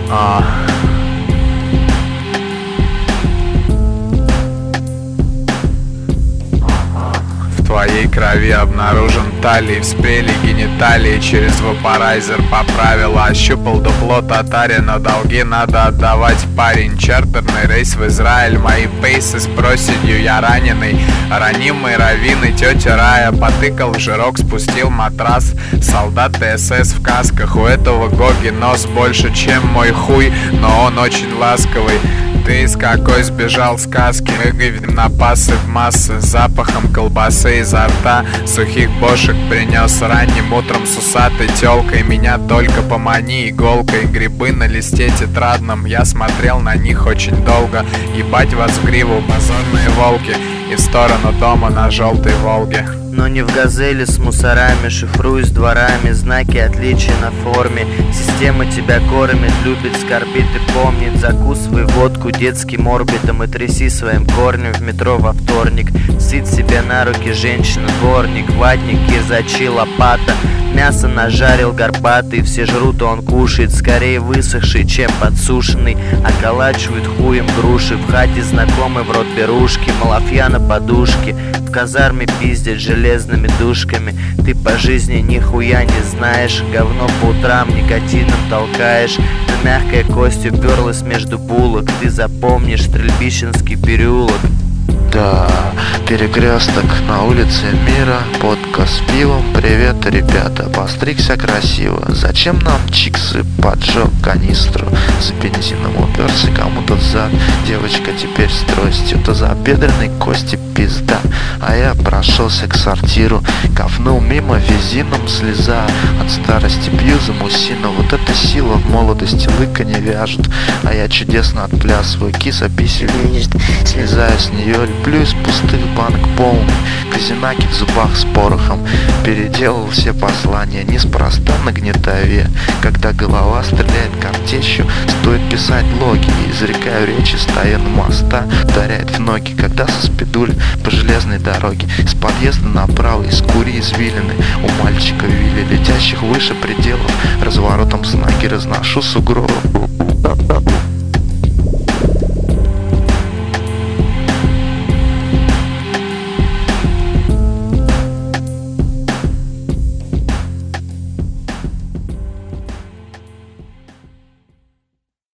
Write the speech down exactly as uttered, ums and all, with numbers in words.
А... В твоей крови обнаружен талий, вспрели гениталии, через вапорайзер поправил, ощупал дупло татаре, но долги надо отдавать, парень. Чартерный рейс в Израиль, мои пейсы с проседью, я раненый, ранимый раввин и тетя Рая, потыкал в жирок, спустил матрас, солдат ТСС в касках, у этого Гоги нос больше, чем мой хуй, но он очень ласковый. Ты из какой сбежал сказки? Мы на пасы в массы, с запахом колбасы изо рта, сухих бошек принес ранним утром с усатой тёлкой. Меня только помани иголкой, грибы на листе тетрадном, я смотрел на них очень долго. Ебать вас в гриву, позорные волки, и в сторону дома на желтой Волге. Но не в газели с мусорами, шифруюсь дворами, знаки отличия на форме. Система тебя кормит, любит, скорбит и помнит. Закусывай водку детским орбитом и тряси своим корнем в метро во вторник. Сыт себе на руки женщина, дворник, ватник, кирзачи, лопата. Мясо нажарил горбатый, все жрут, а он кушает, скорее высохший, чем подсушенный. Околачивают хуем груши, в хате знакомый в рот берушки, малафья на подушке. В казарме пиздят железными душками. Ты по жизни нихуя не знаешь, говно по утрам никотином толкаешь. Но мягкая кость уперлась между булок, ты запомнишь Стрельбищенский переулок. Да, перекресток на улице Мира, водка с пивом. Привет, ребята, постригся красиво. Зачем нам чиксы? Поджег канистру, с бензином уперся кому-то в зад. Девочка теперь с тростью, то за бедренной кости пизда. А я прошелся к сортиру, ковнул мимо визином слеза. От старости пью за мусину, вот эта сила в молодости лыка не вяжет. А я чудесно отплясываю, киса писель видит, слезаю с нее. Люблю из пустых банок полный, казинаки в зубах с порохом. Переделал все послания неспроста на гнетове. Когда голова стреляет картечью, стоит писать логи. Изрекаю речи, стоя на моста, ударяет в ноги, когда со спидули по железной дороге. С подъезда направо, из кури извилины, у мальчика вилли, летящих выше пределов. Разворотом с ноги разношу сугробы.